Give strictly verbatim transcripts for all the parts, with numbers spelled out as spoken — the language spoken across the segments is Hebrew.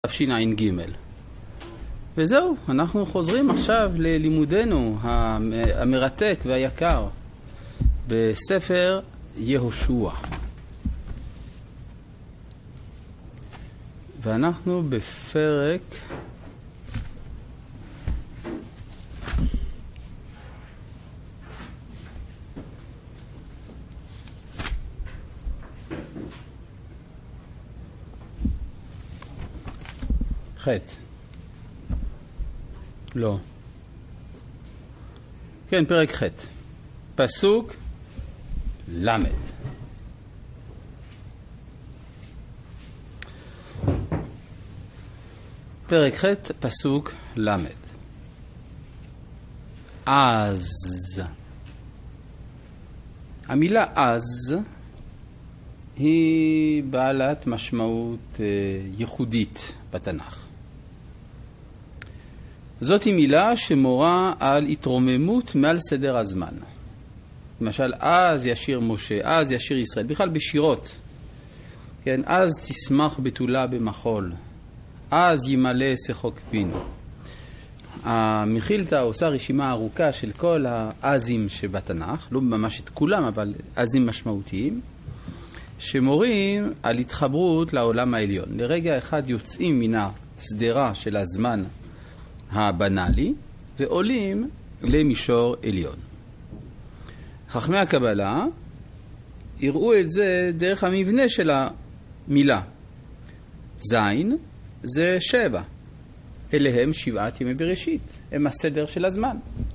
תשע"ג. וזהו, אנחנו חוזרים עכשיו ללימודנו המרתק והיקר בספר יהושע. ואנחנו בפרק חטא. לא. כן, פרק חטא. פסוק למד. פרק חטא, פסוק למד. אז. המילה אז היא בעלת משמעות ייחודית בתנ"ך. זאת היא מילה שמורה על התרוממות מעל סדר הזמן. למשל, אז ישיר משה, אז ישיר ישראל, בכלל בשירות. כן, אז תשמח בתולה במחול, אז ימלא שחוק פינו. המחילתא עושה רשימה ארוכה של כל האזים שבתנ"ך, לא ממש את כולם, אבל אזים משמעותיים, שמורים על התחברות לעולם העליון. לרגע אחד יוצאים מן הסדרה של הזמן הבנאלי ועולים למישור עליון. חכמי הקבלה יראו את זה דרך המבנה של המילה. זין זה שבע. אליהם שבעת ימי בראשית. הם הסדר של הזמן.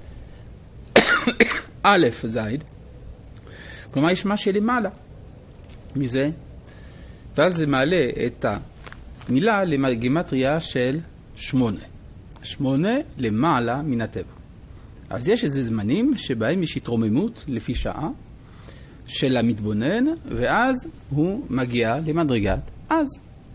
א' זין. כלומר יש מה שלמעלה מזה. ואז זה מעלה את המילה לגימטריה של שמונה. שמונה למעלה מן הטבע. אז יש איזה זמנים שבהם יש התרוממות לפי שעה של המתבונן, ואז הוא מגיע למדרגת אז.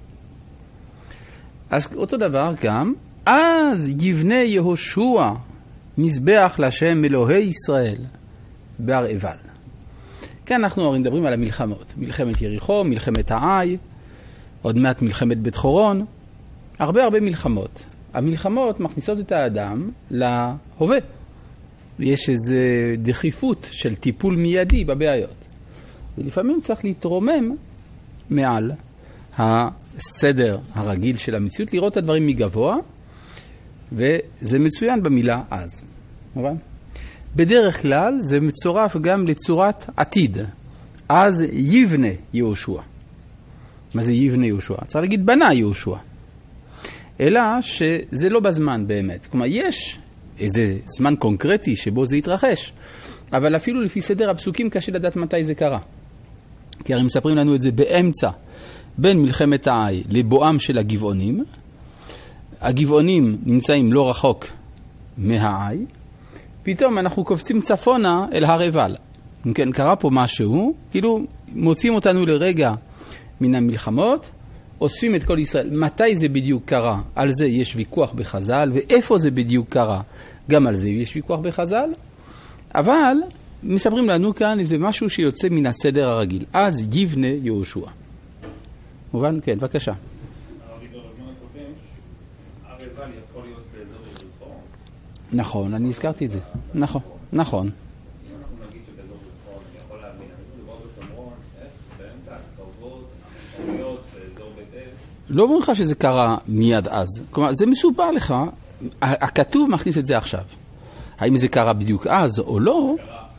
אז אותו דבר גם, אז יבנה יהושע מזבח להשם אלוהי ישראל בהר עיבל. כאן אנחנו הרי מדברים על המלחמות. מלחמת יריחו, מלחמת העי, עוד מעט מלחמת בית חורון. הרבה הרבה מלחמות. המלחמות מכניסות את האדם להווה. יש איזו דחיפות של טיפול מיידי בבעיות. ולפעמים צריך להתרומם מעל הסדר הרגיל של המציאות, לראות את הדברים מגבוה, וזה מצוין במילה אז. מובן? בדרך כלל זה מצורף גם לצורת עתיד. אז יבנה יהושע. מה זה יבנה יהושע? צריך להגיד בנה יהושע. אלא שזה לא בזמן באמת. כלומר, יש איזה זמן קונקרטי שבו זה יתרחש, אבל אפילו לפי סדר הפסוקים קשה לדעת מתי זה קרה. כי הרי מספרים לנו את זה באמצע, בין מלחמת העי לבואם של הגבעונים. הגבעונים נמצאים לא רחוק מהעי, פתאום אנחנו קופצים צפונה אל הר עיבל. כן, קרה פה משהו, כאילו מוצאים אותנו לרגע מן המלחמות, אוספים את כל ישראל. מתי זה בדיוק קרה? על זה יש ויכוח בחז"ל, ואיפה זה בדיוק קרה? גם על זה יש ויכוח בחז"ל. אבל מספרים לנו כאן איזה משהו שיוצא מן הסדר הרגיל. אז יבנה יהושע. מובן? כן, בבקשה. נכון, אני הזכרתי את זה. נכון, נכון. לא אומר לך שזה קרה מיד אז. כלומר, זה מסופר לך, הכתוב מכניס את זה עכשיו. האם זה קרה בדיוק אז או לא,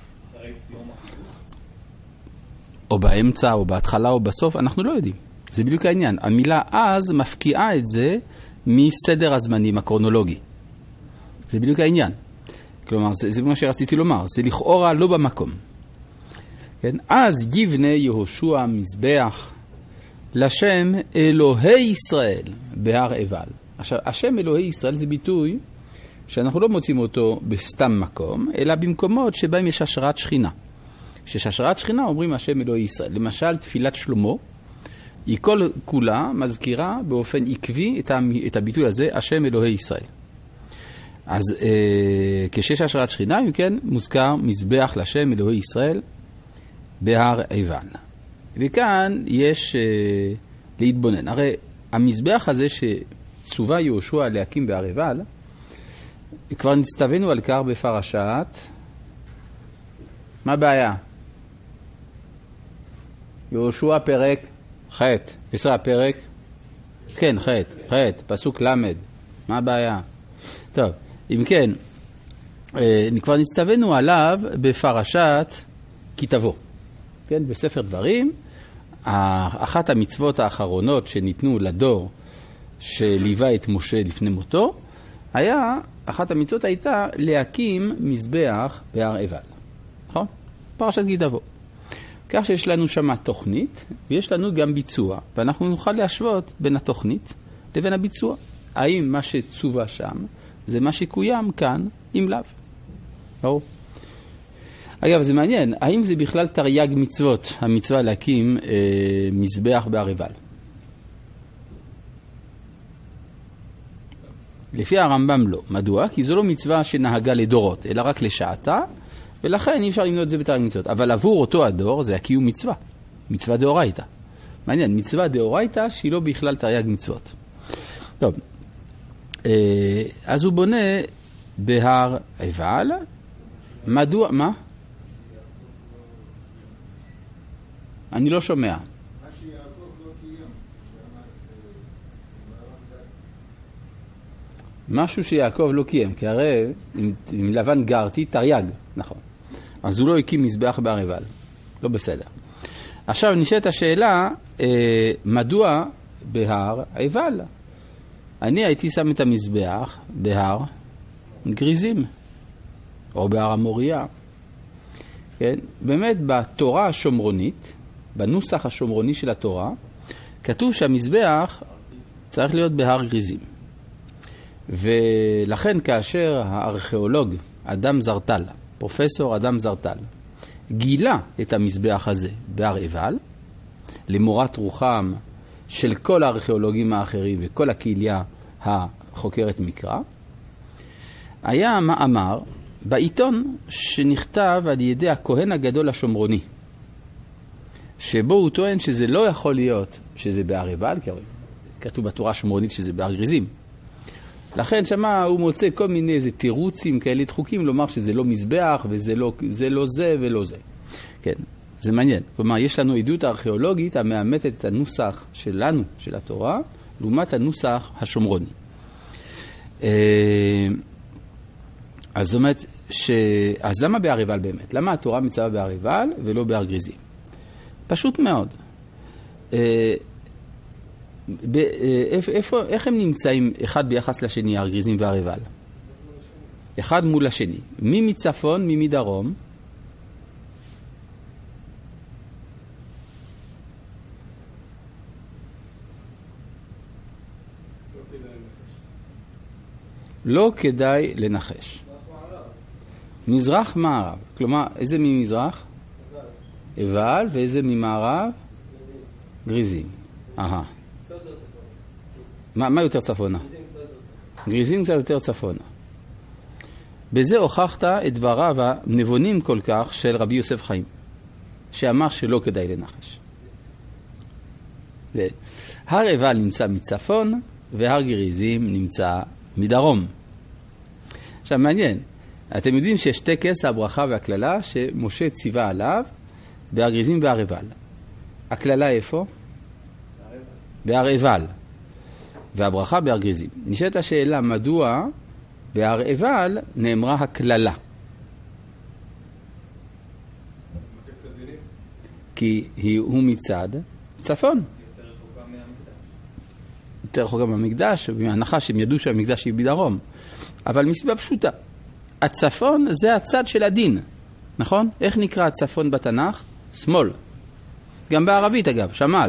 או באמצע, או בהתחלה, או בסוף, אנחנו לא יודעים. זה בדיוק העניין. המילה אז מפקיעה את זה מסדר הזמנים הקרונולוגי. זה בדיוק העניין. כלומר, זה, זה מה שרציתי לומר. זה לכאורה לא במקום. כן? אז יבנה יהושע מזבח לשם אלוהי ישראל בהר עיבל. עכשיו, השם אלוהי ישראל זה ביטוי שאנחנו לא מוצאים אותו בסתם מקום, אלא במקומות שבהם יש השראת שכינה. כשיש השראת שכינה אומרים השם אלוהי ישראל. למשל, תפילת שלמה, היא כל כולה מזכירה באופן עקבי את הביטוי הזה, השם אלוהי ישראל. אז אה, כשיש השראת שכינה, אם כן, מוזכר מזבח לשם אלוהי ישראל בהר עיבל. וכאן יש uh, להתבונן. הרי המזבח הזה צווה יהושע להקים בהר עיבל, כבר נצטווינו על כך בפרשת, מה הבעיה? יהושע פרק ח', ישראל פרק, כן, ח', ח', פסוק למד, מה הבעיה? טוב, אם כן, כבר נצטווינו עליו בפרשת כי תבוא, כן, בספר דברים, אחת המצוות האחרונות שניתנו לדור שליווה את משה לפני מותו, היה, אחת המצוות הייתה להקים מזבח בהר עיבל. נכון? פרשת כי תבוא. כך שיש לנו שם תוכנית, ויש לנו גם ביצוע, ואנחנו נוכל להשוות בין התוכנית לבין הביצוע. האם מה שצווה שם, זה מה שקוים כאן עם לב. ברור. אגב, זה מעניין, האם זה בכלל תרי"ג מצוות, המצווה להקים אה, מזבח בהר עיבל? לפי הרמב"ם לא. מדוע? כי זו לא מצווה שנהגה לדורות, אלא רק לשעתה, ולכן אי אפשר למנות את זה בתרי"ג מצוות. אבל עבור אותו הדור זה הקיום מצווה, מצווה דאורייתא. מעניין, מצווה דאורייתא שהיא לא בכלל תרי"ג מצוות. טוב, אה, אז הוא בונה בהר עיבל, מדוע, מה? אני לא שומע. משהו שיעקב לא קיים, כי הרי עם, עם לבן גרתי תרי"ג, נכון. אז הוא לא הקים מזבח בהר עיבל. לא בסדר. עכשיו נשאלת השאלה, אה, מדוע בהר עיבל? אני הייתי שם את המזבח בהר גריזים, או בהר המוריה. כן? באמת בתורה השומרונית, בנוסח השומרוני של התורה, כתוב שהמזבח צריך להיות בהר גריזים. ולכן כאשר הארכיאולוג אדם זרטל, פרופסור אדם זרטל, גילה את המזבח הזה בהר עיבל, למורת רוחם של כל הארכיאולוגים האחרים וכל הקהילה החוקרת מקרא, היה מאמר בעיתון שנכתב על ידי הכהן הגדול השומרוני, שבו הוא טוען שזה לא יכול להיות שזה בהר עיבל, כי כתוב בתורה השומרונית שזה בהר גריזים. לכן שמה הוא מוצא כל מיני איזה תירוצים כאלה דחוקים לומר שזה לא מזבח וזה לא זה, לא זה ולא זה. כן, זה מעניין. כלומר, יש לנו עדות הארכיאולוגית המאמתת את הנוסח שלנו, של התורה, לעומת הנוסח השומרוני. אז זאת אומרת, ש... אז למה בהר עיבל באמת? למה התורה מצווה בהר עיבל ולא בהר גריזים? פשוט מאוד. ב... איפה, איך הם נמצאים אחד ביחס לשני, הר גריזים והר עיבל? אחד מול השני. מי מצפון, מי מדרום? לא כדאי לנחש. מזרח מערב. כלומר, איזה ממזרח? עיבל, ואיזה ממערב? גריזים. אהה. מה, מה יותר צפונה? גריזים קצת יותר צפונה. בזה הוכחת את דבריו הנבונים כל כך של רבי יוסף חיים, שאמר שלא כדאי לנחש. הר עיבל נמצא מצפון, והר גריזים נמצא מדרום. עכשיו מעניין, אתם יודעים שיש טקס הברכה והכללה שמשה ציווה עליו בהר גריזים והר עיבל. הכללה איפה? בהר עיבל. והברכה בהר גריזים. נשאלת השאלה מדוע בהר עיבל נאמרה הכללה. כי הוא מצד צפון. יותר רחוקה מהמקדש, מההנחה שהם ידעו שהמקדש היא בדרום. אבל מסיבה פשוטה. הצפון זה הצד של הדין. נכון? איך נקרא הצפון בתנ"ך? שמאל. גם בערבית אגב, שמאל.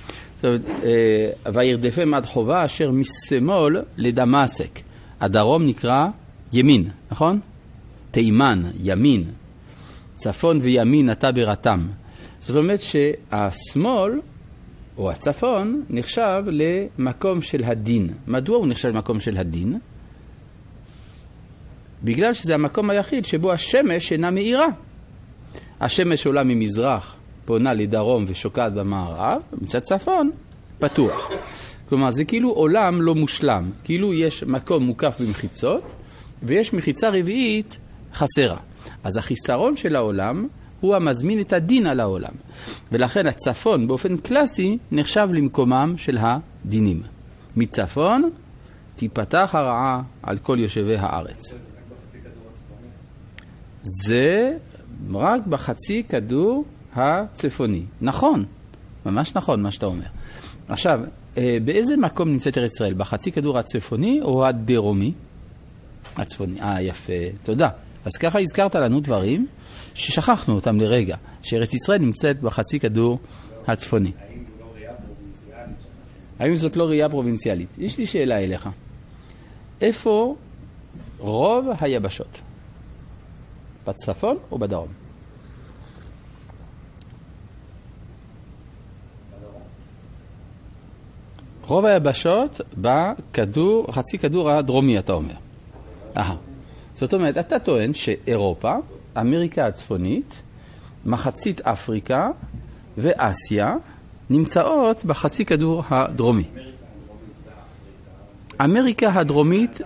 וירדפם עד חובה אשר משמאל לדמשק. הדרום נקרא ימין, נכון? תימן, ימין. צפון וימין אתה ברתם. זאת אומרת שהשמאל או הצפון נחשב למקום של הדין. מדוע הוא נחשב למקום של הדין? בגלל שזה המקום היחיד שבו השמש אינה מאירה. השמש עולה ממזרח, פונה לדרום ושוקעת במערב, מצד צפון פתוח. כלומר, זה כאילו עולם לא מושלם. כאילו יש מקום מוקף במחיצות, ויש מחיצה רביעית חסרה. אז החיסרון של העולם הוא המזמין את הדין על העולם. ולכן הצפון באופן קלאסי נחשב למקומם של הדינים. מצפון תיפתח הרעה על כל יושבי הארץ. זה רק בחצי כדור הצפוני. נכון, ממש נכון מה שאתה אומר. עכשיו, באיזה מקום נמצאת ארץ ישראל? בחצי כדור הצפוני או הדרומי? הצפוני. אה, יפה, תודה. אז ככה הזכרת לנו דברים ששכחנו אותם לרגע, שארץ ישראל נמצאת בחצי כדור הצפוני. האם זאת לא ראייה פרובינציאלית? יש לי שאלה אליך. איפה רוב היבשות? בצפון או בדרום? רוב היבשות בכדור, חצי כדור הדרומי, אתה אומר. אהה. זאת אומרת, אתה טוען שאירופה, אמריקה הצפונית, מחצית אפריקה ואסיה נמצאות בחצי כדור הדרומי. אמריקה הדרומית,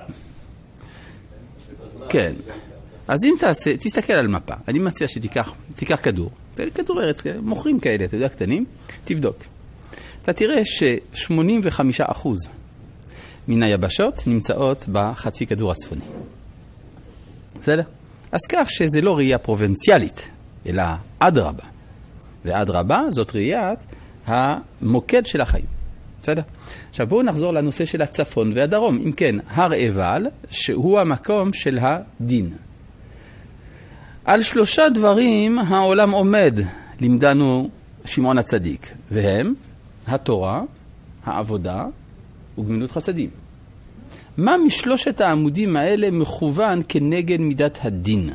כן. אז אם תעשה, תסתכל על מפה. אני מציע שתיקח, תיקח כדור. כדור ארץ, מוכרים כאלה, אתה יודע, קטנים, תבדוק. אתה תראה ש-שמונים וחמישה אחוז מן היבשות נמצאות בחצי כדור הצפוני. בסדר? אז כך שזה לא ראייה פרובינציאלית, אלא אדרבה. ואדרבה זאת ראיית המוקד של החיים. בסדר? עכשיו בואו נחזור לנושא של הצפון והדרום. אם כן, הר עיבל, שהוא המקום של הדין. על שלושה דברים העולם עומד, לימדנו שמעון הצדיק, והם התורה, העבודה וגמילות חסדים. מה משלושת העמודים האלה מכוון כנגד מידת הדין?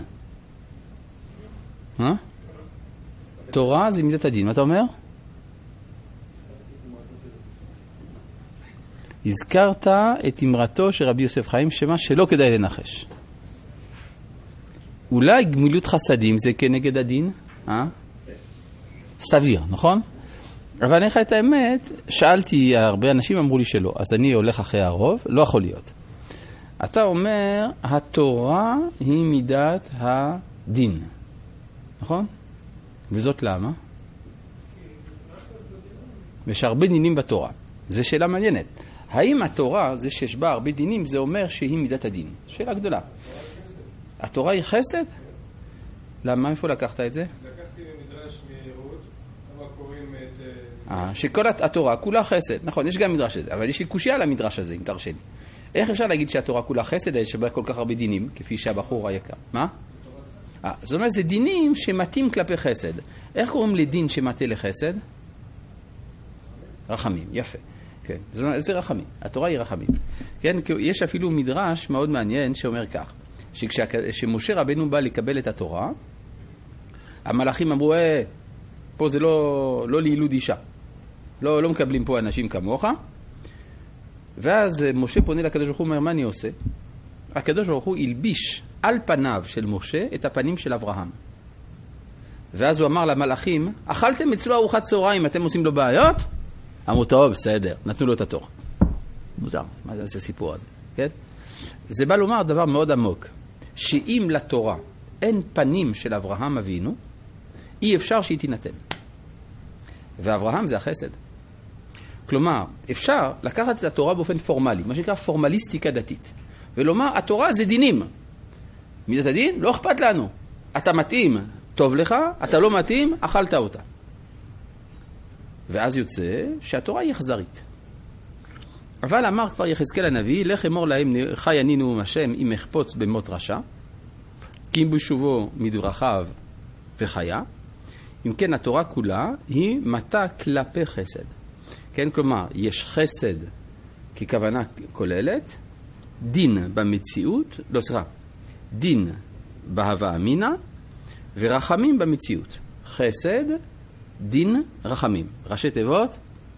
אה? תורה זה מידת הדין. מה אתה אומר? הזכרת את אמרתו של רבי יוסף חיים, שמה שלא כדאי לנחש. אולי גמילות חסדים זה כנגד הדין? אה? סביר, נכון? אבל אני לך את האמת, שאלתי, הרבה אנשים אמרו לי שלא, אז אני הולך אחרי הרוב, לא יכול להיות. אתה אומר, התורה היא מידת הדין, נכון? וזאת למה? יש הרבה דינים בתורה. זו שאלה מעניינת. האם התורה, זה שיש בה הרבה דינים, זה אומר שהיא מידת הדין? שאלה גדולה. התורה היא חסד? למה? איפה לקחת את זה? לקחתי מדרש מיהוד, אבל קוראים את... אה, שכל התורה כולה חסד. נכון, יש גם מדרש הזה, אבל יש לי קושיה על המדרש הזה, אם תרשה לי. איך אפשר להגיד שהתורה כולה חסד, יש בה כל כך הרבה דינים, כפי שהבחור היקר? מה? אה, זאת אומרת, זה דינים שמתאים כלפי חסד. איך קוראים לדין שמתה לחסד? רחמים, יפה. כן, זה, זה רחמים. התורה היא רחמים. כן, יש אפילו מדרש מאוד מעניין שאומר כך, שכשמשה רבנו בא לקבל את התורה, המלאכים אמרו, אה, פה זה לא, לא לילוד אישה. לא, לא מקבלים פה אנשים כמוך. ואז משה פונה לקדוש ברוך הוא, אומר, מה אני עושה? הקדוש ברוך הוא הלביש על פניו של משה את הפנים של אברהם. ואז הוא אמר למלאכים, אכלתם אצלו ארוחת צהריים, אתם עושים לו בעיות? אמרו, טוב, בסדר, נתנו לו את התורה. מוזר, מה זה הסיפור הזה? כן? זה בא לומר דבר מאוד עמוק, שאם לתורה אין פנים של אברהם אבינו, אי אפשר שהיא תינתן. ואברהם זה החסד. כלומר, אפשר לקחת את התורה באופן פורמלי, מה שנקרא פורמליסטיקה דתית, ולומר, התורה זה דינים. מידת הדין? לא אכפת לנו. אתה מתאים, טוב לך, אתה לא מתאים, אכלת אותה. ואז יוצא שהתורה היא אכזרית. אבל אמר כבר יחזקאל הנביא, לך אמור להם חי אני נאום השם אם אחפוץ במות רשע, כי אם בשובו מדרכיו וחיה. אם כן, התורה כולה היא מתה כלפי חסד. כן, כלומר, יש חסד ככוונה כוללת, דין במציאות, לא סליחה, דין בהווה אמינה, ורחמים במציאות. חסד, דין, רחמים. ראשי תיבות,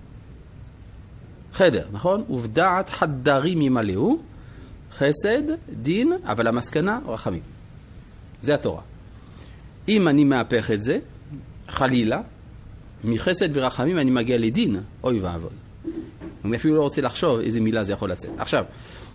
חדר, נכון? ובדעת חדרים ימלאו, חסד, דין, אבל המסקנה, רחמים. זה התורה. אם אני מאפך את זה, חלילה, מחסד ורחמים אני מגיע לדין, אוי ואבוי. אני אפילו לא רוצה לחשוב איזה מילה זה יכול לצאת. עכשיו,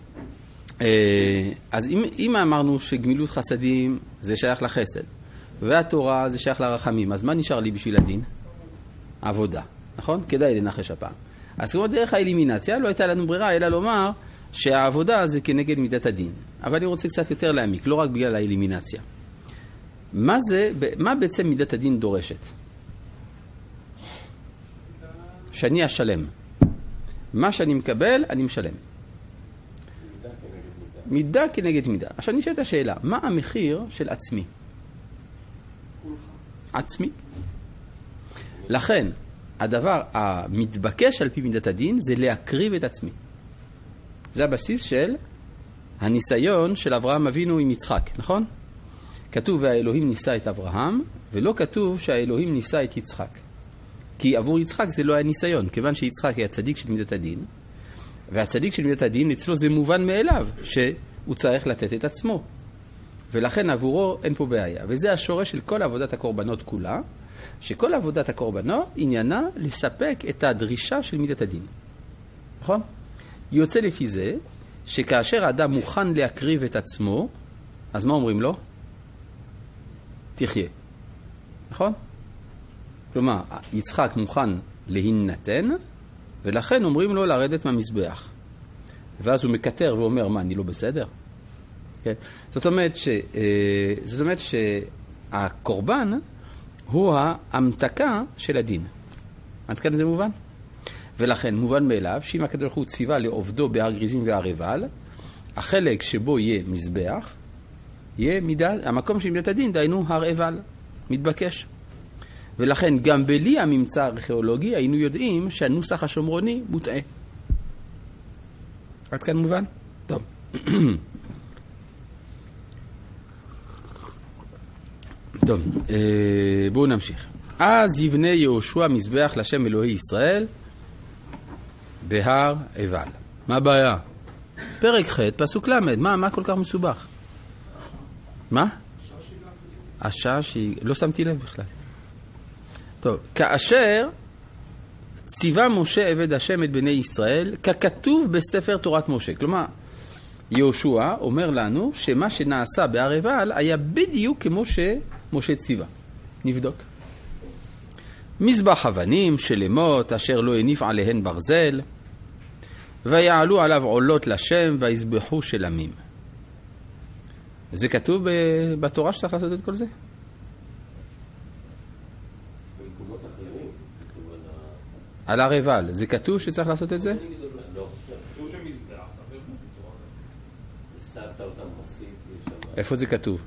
אז אם, אם אמרנו שגמילות חסדים זה שייך לחסד, והתורה זה שייך לרחמים, אז מה נשאר לי בשביל הדין? עבודה, נכון? כדאי לנחש הפעם. אז כמו דרך האלימינציה, לא הייתה לנו ברירה, אלא לומר שהעבודה זה כנגד מידת הדין. אבל אני רוצה קצת יותר להעמיק, לא רק בגלל האלימינציה. מה זה, מה בעצם מידת הדין דורשת? שאני אשלם. מה שאני מקבל, אני משלם. מידה כנגד מידה. עכשיו אני שואלת השאלה, מה המחיר של עצמי? עצמי. לכן, הדבר המתבקש על פי מידת הדין זה להקריב את עצמי. זה הבסיס של הניסיון של אברהם אבינו עם יצחק, נכון? כתוב והאלוהים ניסה את אברהם, ולא כתוב שהאלוהים ניסה את יצחק. כי עבור יצחק זה לא היה ניסיון, כיוון שיצחק היה צדיק של מידת הדין, והצדיק של מידת הדין אצלו זה מובן מאליו, שהוא צריך לתת את עצמו. ולכן עבורו אין פה בעיה. וזה השורש של כל עבודת הקורבנות כולה, שכל עבודת הקורבנות עניינה לספק את הדרישה של מידת הדין. נכון? יוצא לפי זה, שכאשר האדם מוכן להקריב את עצמו, אז מה אומרים לו? תחיה. נכון? כלומר, יצחק מוכן להינתן, ולכן אומרים לו לרדת מהמזבח. ואז הוא מקטר ואומר, מה, אני לא בסדר? כן? זאת אומרת, ש, זאת אומרת שהקורבן הוא ההמתקה של הדין. עד כאן זה מובן? ולכן מובן מאליו שאם הקדוש ברוך הוא ציווה לעובדו בהר גריזים והר עיבל, החלק שבו יהיה מזבח, יהיה מידה, המקום של מידת הדין, דיינו הר עיבל, מתבקש. ולכן גם בלי הממצא הארכיאולוגי היינו יודעים שהנוסח השומרוני מוטעה. עד כאן מובן? טוב. טוב, בואו נמשיך. אז יבנה יהושע מזבח לשם אלוהי ישראל בהר עיבל. מה הבעיה? פרק ח' פסוק למד. מה, מה כל כך מסובך? מה? השעה שהיא... לא שמתי לב בכלל. טוב, כאשר ציווה משה עבד השם את בני ישראל, ככתוב בספר תורת משה. כלומר, יהושע אומר לנו שמה שנעשה בהר עיבל היה בדיוק כמו שמשה ציווה. נבדוק. מזבח אבנים שלמות אשר לא הניף עליהן ברזל, ויעלו עליו עולות לשם ויזבחו שלמים. זה כתוב בתורה שצריך לעשות את כל זה? על הר עיבל, זה כתוב שצריך לעשות את זה? לא. כתוב שמזבח, צריך להיות איפה זה כתוב?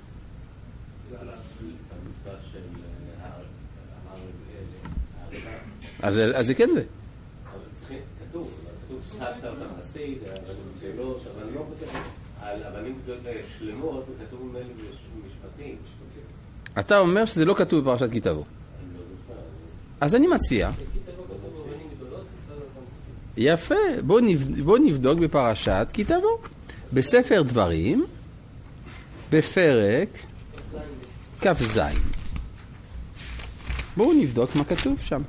אז זה כן זה. כתוב, כתוב סעת אותם חסיד, אבנים גדולות, אבל לא כתוב על אבנים שלמות, וכתוב ממנו משפטים. אתה אומר שזה לא כתוב בפרשת כי תבוא. אז אני מציע... יפה, בוא נבדוק, בוא נבדוק בפרשת כי תבוא. בספר דברים, בפרק כ"ז. בואו נבדוק מה כתוב שם.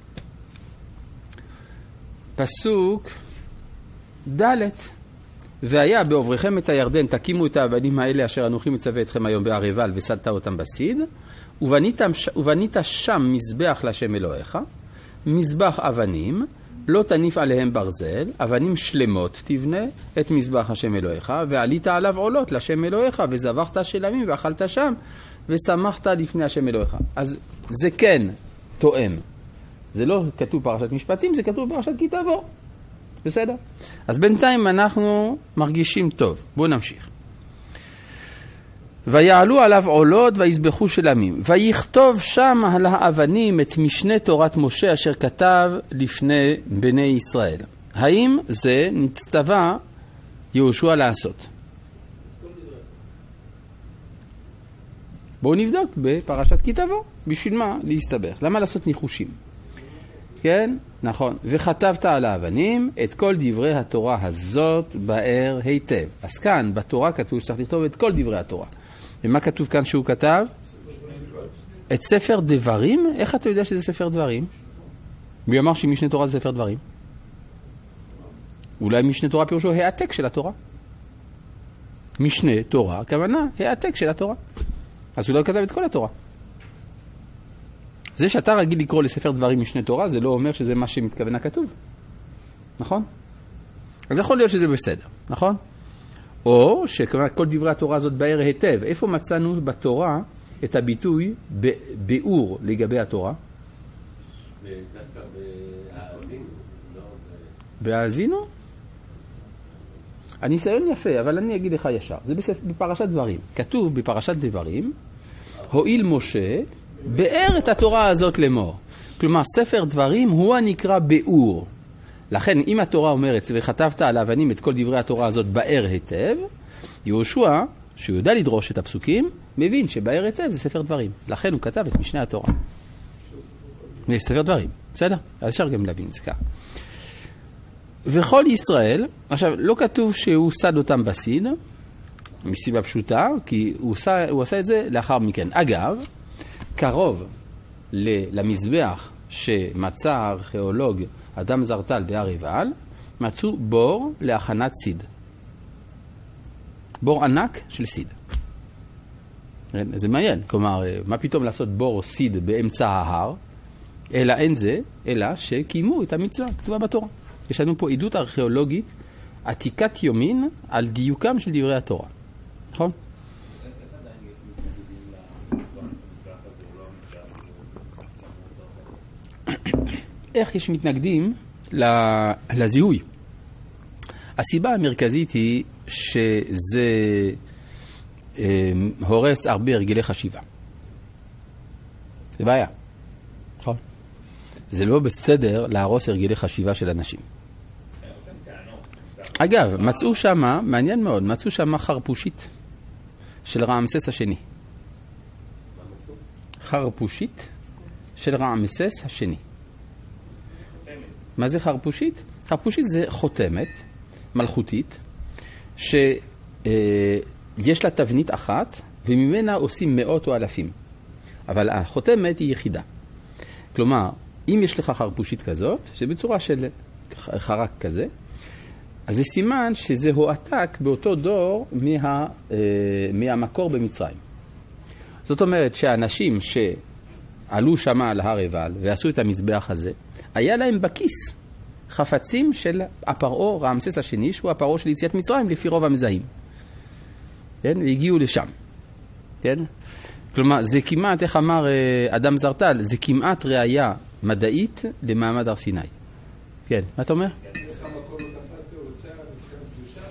פסוק ד' והיה בעובריכם את הירדן תקימו את האבנים האלה אשר אנוכי מצווה אתכם היום בהר עיבל וסדת אותם בסיד, ובנית, ובנית שם מזבח לשם אלוהיך, מזבח אבנים, לא תניף עליהם ברזל, אבנים שלמות תבנה את מזבח השם אלוהיך, ועלית עליו עולות לשם אלוהיך, וזבחת שלמים ואכלת שם, ושמחת לפני השם אלוהיך. אז זה כן תואם. זה לא כתוב פרשת משפטים, זה כתוב פרשת כי תבוא. בסדר? אז בינתיים אנחנו מרגישים טוב. בואו נמשיך. ויעלו עליו עולות ויזבחו שלמים, ויכתוב שם על האבנים את משנה תורת משה אשר כתב לפני בני ישראל. האם זה נצטווה יהושע לעשות? בואו נבדוק בפרשת כי תבוא. בשביל מה להסתבך? למה לעשות ניחושים? כן, נכון. וכתבת על האבנים את כל דברי התורה הזאת באר היטב. אז כאן בתורה כתוב שצריך לכתוב את כל דברי התורה. ומה כתוב כאן שהוא כתב? את ספר דברים? איך אתה יודע שזה ספר דברים? מי אמר שמשנה תורה זה ספר דברים? אולי משנה תורה פירושו העתק של התורה. משנה תורה, הכוונה, העתק של התורה. אז הוא לא כתב את כל התורה. זה שאתה רגיל לקרוא לספר דברים משנה תורה, זה לא אומר שזה מה שמתכוון הכתוב. נכון? אז יכול להיות שזה בסדר, נכון? או שכל דברי התורה הזאת באר היטב. איפה מצאנו בתורה את הביטוי ביאור לגבי התורה? דווקא בהאזינו. בהאזינו? הניסיון יפה, אבל אני אגיד לך ישר. זה בפרשת דברים. כתוב בפרשת דברים, הואיל משה באר את התורה הזאת לאמור. כלומר, ספר דברים הוא הנקרא ביאור. לכן, אם התורה אומרת, וכתבת על האבנים את כל דברי התורה הזאת באר היטב, יהושע, שהוא יודע לדרוש את הפסוקים, מבין שבאר היטב זה ספר דברים. לכן הוא כתב את משנה התורה. ספר דברים, בסדר? אז אפשר גם להבין את זה כך. וכל ישראל, עכשיו, לא כתוב שהוא סד אותם בסיד, מסיבה פשוטה, כי הוא עשה, הוא עשה את זה לאחר מכן. אגב, קרוב למזבח שמצא הארכיאולוג אדם זרטל בהר עיבל, מצאו בור להכנת סיד. בור ענק של סיד. זה מעניין, כלומר, מה פתאום לעשות בור סיד באמצע ההר, אלא אין זה, אלא שקיימו את המצווה, כתובה בתורה. יש לנו פה עדות ארכיאולוגית עתיקת יומין על דיוקם של דברי התורה. נכון? איך יש מתנגדים לזיהוי? הסיבה המרכזית היא שזה הורס הרבה הרגלי חשיבה. זה בעיה. נכון? זה לא בסדר להרוס הרגלי חשיבה של אנשים. אגב, מצאו שמה, מעניין מאוד, מצאו שמה חרפושית של רעמסס השני. חרפושית של רעמסס השני. מה זה חרפושית? חרפושית זה חותמת מלכותית שיש לה תבנית אחת וממנה עושים מאות או אלפים. אבל החותמת היא יחידה. כלומר, אם יש לך חרפושית כזאת, שבצורה של חרק כזה, אז זה סימן שזה הועתק באותו דור מה, מהמקור במצרים. זאת אומרת שהאנשים שעלו שמה על הר עיבל ועשו את המזבח הזה, היה להם בכיס חפצים של הפרעה רעמסס השני, שהוא הפרעה של יציאת מצרים לפי רוב המזהים. כן? והגיעו לשם. כן? כלומר, זה כמעט, איך אמר אדם זרטל, זה כמעט ראייה מדעית למעמד הר סיני. כן, מה אתה אומר? איך המקום התפת רוצה מבחינת קדושה?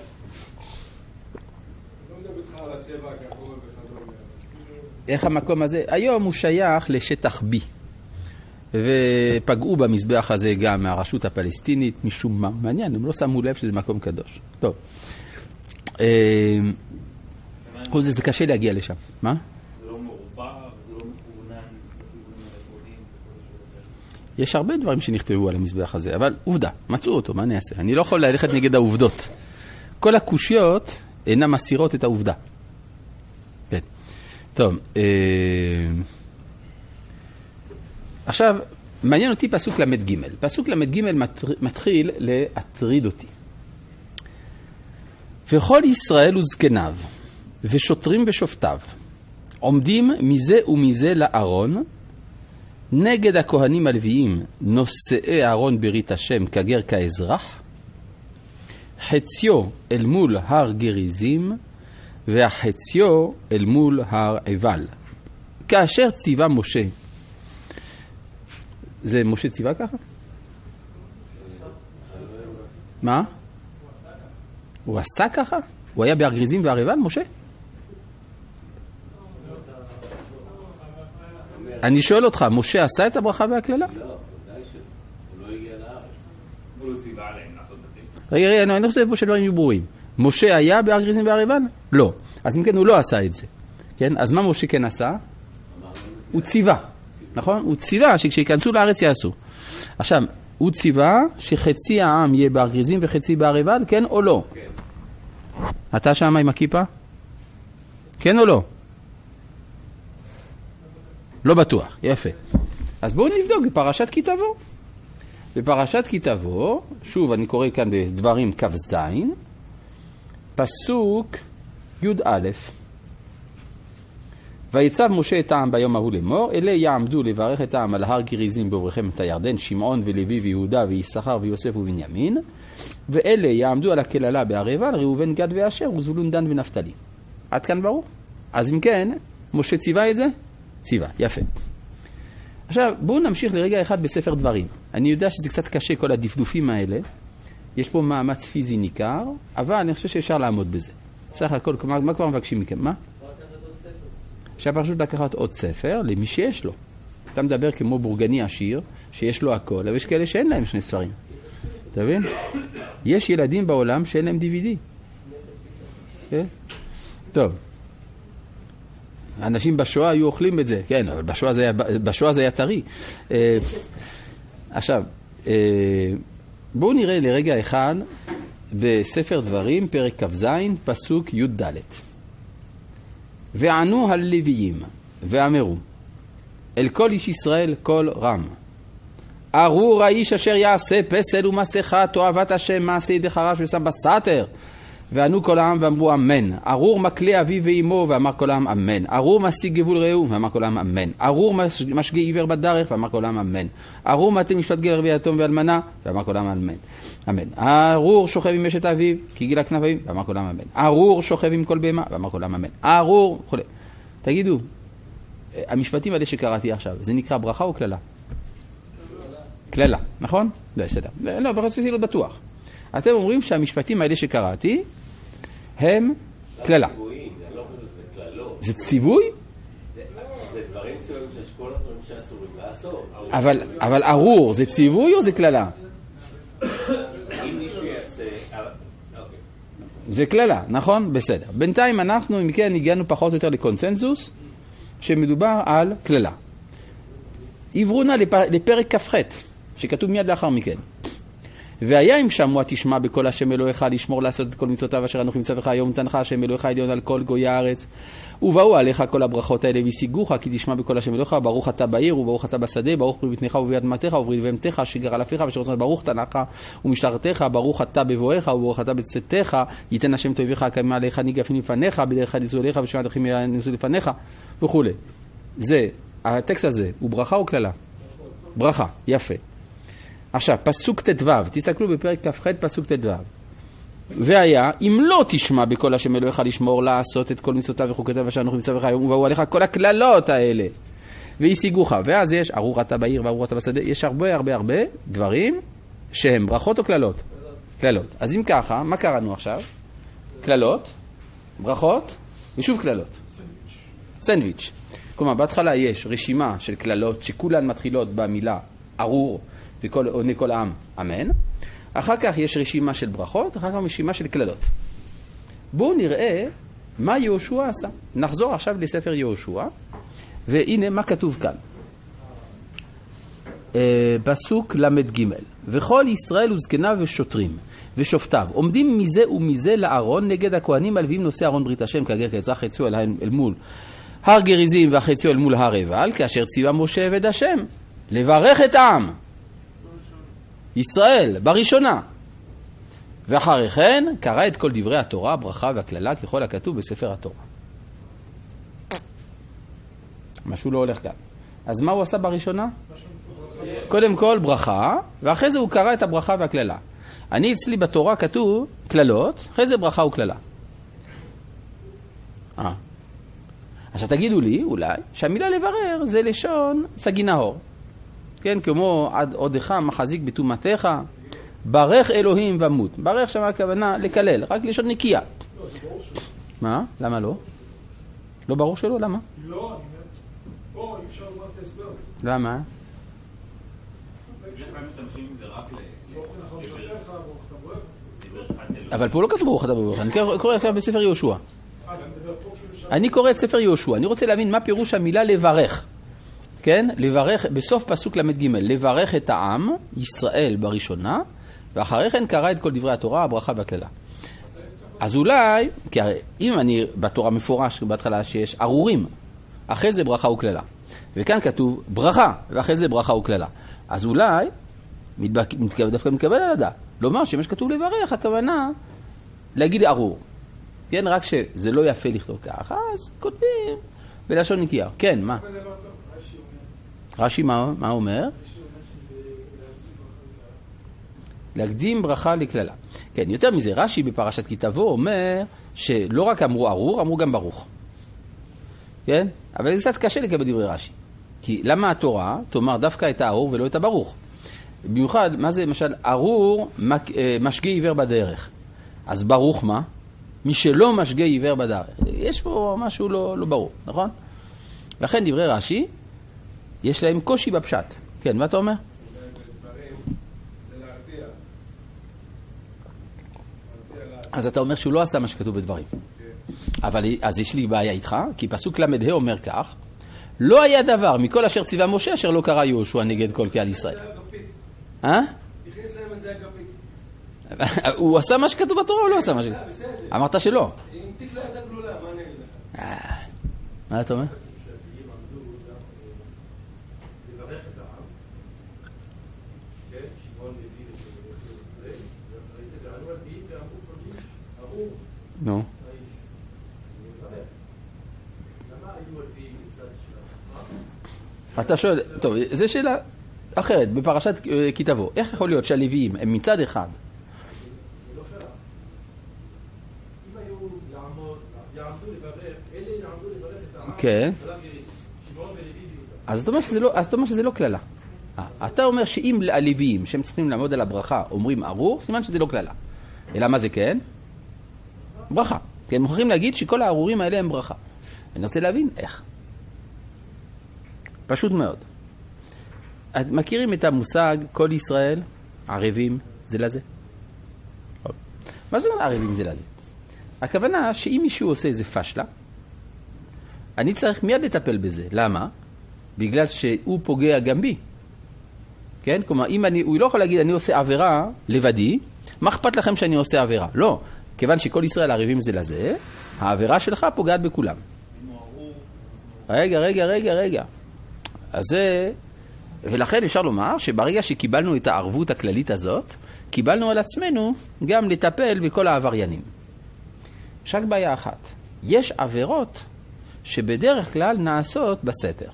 לא מדבר איתך על הצבע הכחול וכדומה. איך המקום הזה? היום הוא שייך לשטח B. ופגעו במזבח הזה גם מהרשות הפלסטינית, משום מה. מעניין, הם לא שמו לב שזה מקום קדוש. טוב. כל זה, זה קשה להגיע לשם. מה? זה לא מעורבר, זה לא מכוונן, יש הרבה דברים שנכתבו על המזבח הזה, אבל עובדה, מצאו אותו, מה נעשה? אני לא יכול ללכת נגד העובדות. כל הקושיות אינן מסירות את העובדה. כן. טוב. עכשיו, מעניין אותי פסוק למד ג'. פסוק למד ג' מתחיל להטריד אותי. וכל ישראל וזקניו, ושוטרים ושופטיו, עומדים מזה ומזה לארון, נגד הכהנים הלוויים, נושאי ארון ברית השם כגר כאזרח, חציו אל מול הר גריזים, והחציו אל מול הר עיבל. כאשר ציווה משה, זה משה ציווה ככה? מה? הוא עשה ככה? הוא היה בהר גריזים והר עיבל, משה? אני שואל אותך, משה עשה את הברכה והכללה? לא, ודאי שהוא לא הגיע לארץ. הוא לא ציווה עליהם לעשות את רגע, רגע, אני חושב פה שדברים יהיו ברורים. משה היה בהר גריזים והר עיבל? לא. אז אם כן, הוא לא עשה את זה. כן? אז מה משה כן עשה? הוא ציווה. נכון? הוא ציווה שכשיכנסו לארץ יעשו. עכשיו, הוא ציווה שחצי העם יהיה בהר גריזים וחצי בהר עיבל, כן או לא? כן. אתה שם עם הכיפה? כן או לא? לא בטוח, יפה. אז בואו נבדוק בפרשת כי תבוא. בפרשת כי תבוא, שוב אני קורא כאן בדברים כ"ז, פסוק י"א. ויצב משה את העם ביום ההוא לאמור, אלה יעמדו לברך את העם על הר גריזים בעוברכם את הירדן, שמעון ולוי ויהודה ויששכר ויוסף ובנימין, ואלה יעמדו על הקללה בהר עיבל, ראובן גד ואשר וזבולון דן ונפתלי. עד כאן ברור? אז אם כן, משה ציווה את זה? ציווה, יפה. עכשיו, בואו נמשיך לרגע אחד בספר דברים. אני יודע שזה קצת קשה כל הדפדופים האלה. יש פה מאמץ פיזי ניכר, אבל אני חושב שאפשר לעמוד בזה. סך הכל, מה, מה כבר מבקשים מכם? מה? אפשר פשוט לקחת עוד ספר למי שיש לו. אתה מדבר כמו בורגני עשיר, שיש לו הכל, אבל יש כאלה שאין להם שני ספרים. אתה מבין? יש ילדים בעולם שאין להם די וי די. כן? טוב. אנשים בשואה היו אוכלים את זה, כן, אבל בשואה זה היה, בשואה זה היה טרי. אה, עכשיו, אה, בואו נראה לרגע אחד בספר דברים, פרק כ"ז, פסוק י"ד. וענו הלוויים ואמרו, אל כל איש ישראל קול רם. ארור האיש אשר יעשה פסל ומסכה, תועבת השם מעשה ידי חרש ושם בסתר. וענו כל העם ואמרו אמן. ארור מקלה אביו ואמו ואמר כל העם אמן. ארור משיג גבול רעהו ואמר כל העם אמן. ארור משגה עיוור בדרך ואמר כל העם אמן. ארור מטה משפט גר ויתום ואלמנה ואמר כל העם אמן. אמן. ארור שוכב עם אשת אביו כי גילה כנף אביו ואמר כל העם אמן. ארור שוכב עם כל בהמה ואמר כל העם אמן. ארור וכו'. תגידו, המשפטים האלה שקראתי עכשיו, זה נקרא ברכה או כללה? כללה, נכון? לא, בסדר. לא, ברציתי להיות בטוח. אתם אומרים שהמשפטים האלה שקראתי הם כללה. זה ציווי? זה דברים מסוימים שיש כל הדברים שאסורים לעשות. אבל ארור זה ציווי או זה כללה? אם מישהו יעשה... זה כללה, נכון? בסדר. בינתיים אנחנו, אם כן, הגענו פחות או יותר לקונסנזוס שמדובר על כללה. עברו נא לפרק כ"ח שכתוב מיד לאחר מכן. והיה אם שמוע תשמע בכל השם אלוהיך לשמור לעשות את כל מצוותיו אשר אנוכי מצווך היום נתנך השם אלוהיך עליון על כל גויי הארץ. ובאו עליך כל הברכות האלה וישיגוך כי תשמע בכל השם אלוהיך, ברוך אתה בעיר וברוך אתה בשדה, ברוך פרי בטנך וביד אמתך וברי לבהמתך שגר על אפיך ושרוצות ברוך תנך ומשטרתך, ברוך אתה בבואך וברוך אתה בצאתך, ייתן השם תאביך הקיימה עליך ניגפים לפניך בדרך ניסו אליך ושמע דרכים ניסו לפניך וכו'. זה, הטקסט הזה הוא ברכה או כללה? ברכה, יפה. עכשיו, פסוק תדו, תסתכלו בפרק כ"ח פסוק תדו. והיה, אם לא תשמע בכל השם אלוהיך לשמור לעשות את כל מצוותיו וחוקותיו אשר אנוכי מצווך היום, ובאו עליך כל הכללות האלה, וישיגוך. ואז יש ארור אתה בעיר וארור אתה בשדה, יש הרבה הרבה הרבה דברים שהם ברכות או כללות? כללות. אז אם ככה, מה קראנו עכשיו? כללות, ברכות, ושוב כללות. סנדוויץ'. כלומר, בהתחלה יש רשימה של כללות שכולן מתחילות במילה ארור, וכל עונה כל העם אמן. אחר כך יש רשימה של ברכות, אחר כך רשימה של כללות. בואו נראה מה יהושע עשה. נחזור עכשיו לספר יהושע, והנה מה כתוב כאן. פסוק למד ג' וכל ישראל וזקניו ושוטרים ושופטיו עומדים מזה ומזה לארון נגד הכהנים הלוויים נושא ארון ברית השם כגר כיצא חציו אל, אל מול הר גריזים והחציו אל מול הר עיבל, כאשר ציווה משה עבד השם לברך את העם ישראל בראשונה. ואחרי כן קרא את כל דברי התורה, ברכה והכללה ככל הכתוב בספר התורה. משהו לא הולך כאן. אז מה הוא עשה בראשונה? קודם כל ברכה, ואחרי זה הוא קרא את הברכה והכללה. אני אצלי בתורה כתוב כללות, אחרי זה ברכה וכללה. אה. עכשיו תגידו לי אולי שהמילה לברר זה לשון סגי נהור. כן, כמו עד עודך מחזיק בתומתך, ברך אלוהים ומות. ברך שם הכוונה לקלל, רק לשון נקייה. מה? למה לא? לא ברור שלא, למה? לא, אני אומר, בוא, אי אפשר לומר את ההסבר הזה. למה? אבל פה לא כתוב ברוך אתה בברך, אני קורא עכשיו בספר יהושע. אני קורא את ספר יהושע, אני רוצה להבין מה פירוש המילה לברך. כן? לברך, בסוף פסוק למד ג' לברך את העם, ישראל בראשונה, ואחרי כן קרא את כל דברי התורה, הברכה והכללה. אז אולי, כי הרי אם אני בתורה מפורש בהתחלה שיש ארורים, אחרי זה ברכה וכללה. וכאן כתוב ברכה, ואחרי זה ברכה וכללה. אז אולי דווקא מתקבל על הדעת. לומר שמה שכתוב לברך, הכוונה להגיד ארור. כן, רק שזה לא יפה לכתוב ככה, אז כותבים בלשון נקייה. כן, מה? רש"י מה, מה אומר? להקדים ברכה לכללה. כן, יותר מזה, רש"י בפרשת כי תבוא אומר שלא רק אמרו ארור, אמרו גם ברוך. כן? אבל זה קצת קשה לקבל דברי רש"י. כי למה התורה תאמר דווקא את הארור ולא את הברוך? במיוחד, מה זה למשל, ארור משגה עיוור בדרך. אז ברוך מה? מי שלא משגה עיוור בדרך. יש פה משהו לא, לא ברור, נכון? לכן דברי רש"י, יש להם קושי בפשט. כן, מה אתה אומר? אז אתה אומר שהוא לא עשה מה שכתוב בדברים. אבל אז יש לי בעיה איתך, כי פסוק למדה אומר כך, לא היה דבר מכל אשר ציווה משה אשר לא קרא יהושע נגד כל קהל ישראל. אה? הכניס להם את זה אגפית. הוא עשה מה שכתוב בתורה או לא עשה מה שכתוב? אמרת שלא. אם תיק לה את הגלולה, מה נגיד לך? מה אתה אומר? לברך את העם, כן, שמעון לוי וכו', ואחרי זה גרנו הלוויים ואמרו כל איש, ארור, נו. האיש. למה היו הלוויים מצד שלנו? אתה שואל, טוב, זו שאלה אחרת, בפרשת כי תבוא. איך יכול להיות שהלוויים הם מצד אחד? זה לא קרה. אם היו יעמוד, יעמדו לברך, אלה יעמדו לברך את העם, כן. שמעון ולוי ויהודה. אז אתה אומר שזה לא, אז אתה אומר שזה לא כללה. אתה אומר שאם הלוויים שהם צריכים לעמוד על הברכה אומרים ארור, סימן שזה לא כללה. אלא מה זה כן? ברכה. כי הם מוכרחים להגיד שכל הארורים האלה הם ברכה. אני רוצה להבין איך. פשוט מאוד. את מכירים את המושג כל ישראל ערבים זה לזה? מה זה אומר ערבים זה לזה? הכוונה שאם מישהו עושה איזה פשלה, אני צריך מיד לטפל בזה. למה? בגלל שהוא פוגע גם בי. כן? כלומר, אם אני, הוא לא יכול להגיד אני עושה עבירה לבדי, מה אכפת לכם שאני עושה עבירה? לא. כיוון שכל ישראל ערבים זה לזה, העבירה שלך פוגעת בכולם. רגע, רגע, רגע, רגע. אז זה, ולכן אפשר לומר שברגע שקיבלנו את הערבות הכללית הזאת, קיבלנו על עצמנו גם לטפל בכל העבריינים. יש רק בעיה אחת. יש עבירות שבדרך כלל נעשות בסתר.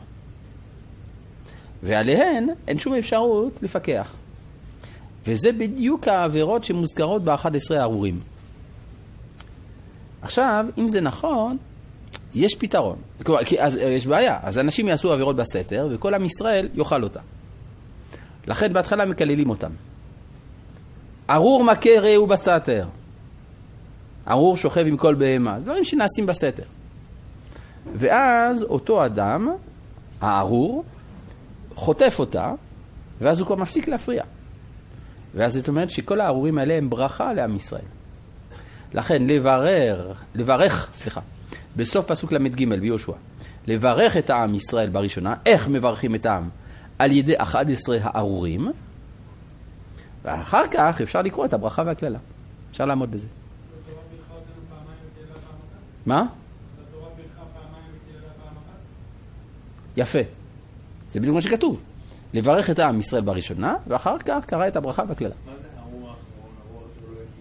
ועליהן אין שום אפשרות לפקח. וזה בדיוק העבירות שמוזכרות ב-אחד עשר הארורים. עכשיו, אם זה נכון, יש פתרון. אז יש בעיה. אז אנשים יעשו עבירות בסתר, וכל עם ישראל יאכל אותה. לכן בהתחלה מקללים אותם. ארור מכה רעהו בסתר. ארור שוכב עם כל בהמה. דברים שנעשים בסתר. ואז אותו אדם, הארור, חוטף אותה, ואז הוא כבר מפסיק להפריע. ואז זאת אומרת שכל הארורים האלה הם ברכה לעם ישראל. לכן לברר, לברך, סליחה, בסוף פסוק למד ג' ביהושע, לברך את העם ישראל בראשונה, איך מברכים את העם? על ידי אחד עשר הארורים, ואחר כך אפשר לקרוא את הברכה והכללה. אפשר לעמוד בזה. מה? יפה. זה בדיוק מה שכתוב. לברך את העם ישראל בראשונה, ואחר כך קרא את הברכה והכללה. מה זה הארור האחרון? הארור שלא יקים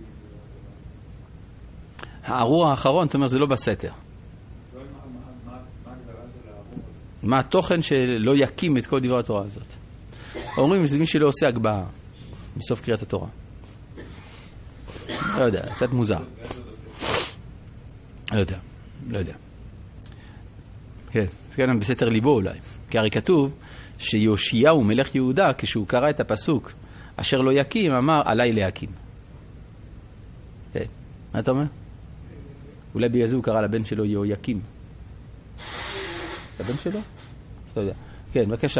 את זה? הארור האחרון, זאת אומרת, זה לא בסתר. שואל מה הגדרה של הארור הזה? מה התוכן שלא יקים את כל דברי התורה הזאת? אומרים שזה מי שלא עושה הגבהה בסוף קריאת התורה. לא יודע, קצת מוזר. לא יודע, לא יודע. כן, זה כאן בסתר ליבו אולי. כי הרי כתוב שיושיהו מלך יהודה, כשהוא קרא את הפסוק אשר לא יקים, אמר עליי להקים. כן, מה אתה אומר? אולי בגלל זה הוא קרא לבן שלו יהויקים. לבן שלו? לא יודע. כן, בבקשה.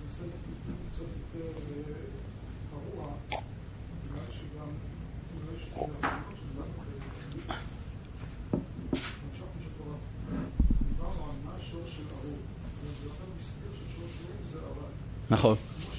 נכון.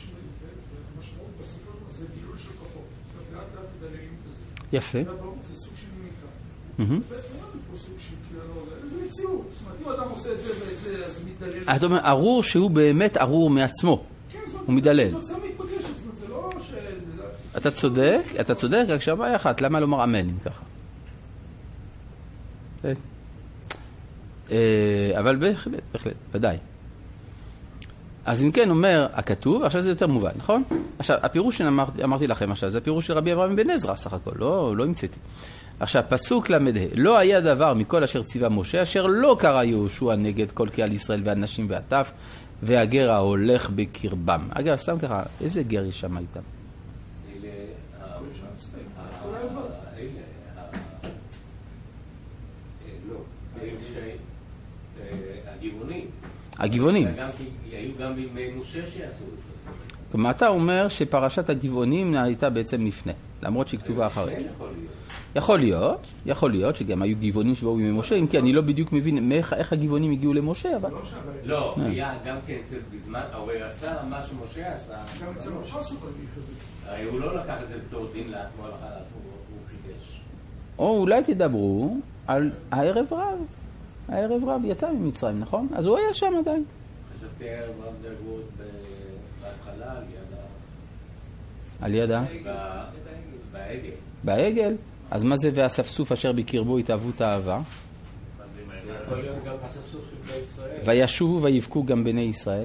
יפה. זה סוג של מיקרא. בעצם לא סוג של כאילו, זה מציאות. זאת אומרת, אם אדם עושה את זה ואת זה, אז מתדלל. אתה אומר, ארור שהוא באמת ארור מעצמו. הוא מתדלל. זה מתפגשת, זאת אומרת, זה לא אתה צודק, אתה צודק, רק שבעיה אחת, למה לומר אמן אם ככה? אבל בהחלט, בהחלט, ודאי. אז אם כן אומר הכתוב, עכשיו זה יותר מובן, נכון? עכשיו, הפירוש שאמרתי לכם עכשיו, זה הפירוש של רבי אברהם בן עזרא, סך הכל, לא, לא המצאתי. עכשיו, פסוק למדה, לא היה דבר מכל אשר ציווה משה, אשר לא קרא יהושע נגד כל קהל ישראל והנשים והטף, והגר ההולך בקרבם. אגב, סתם ככה, איזה גר יש שם איתם? הגבעונים. היו גם בימי משה שעשו את זה. כלומר, אתה אומר שפרשת הגבעונים הייתה בעצם לפני, למרות שהיא כתובה אחרי. יכול להיות, יכול להיות שגם היו גבעונים שבאו בימי משה, אם כי אני לא בדיוק מבין איך הגבעונים הגיעו למשה, אבל... לא, היה גם כן בזמן, הוא עשה מה שמשה עשה. גם אצל משה עשו את הגיף הזה. הוא לא לקח את זה בתור דין לעצמו, הוא חידש. או אולי תדברו על הערב רב. הערב רב יצא ממצרים, נכון? אז הוא היה שם עדיין. חשבתי הערב רב דרגות בהתחלה על יד ה... על יד ה... בעגל. בעגל? אז מה זה והספסוף אשר בקרבו התאהבות האהבה? זה יכול להיות גם הספסוף של בני ישראל. וישובו ויבכו גם בני ישראל.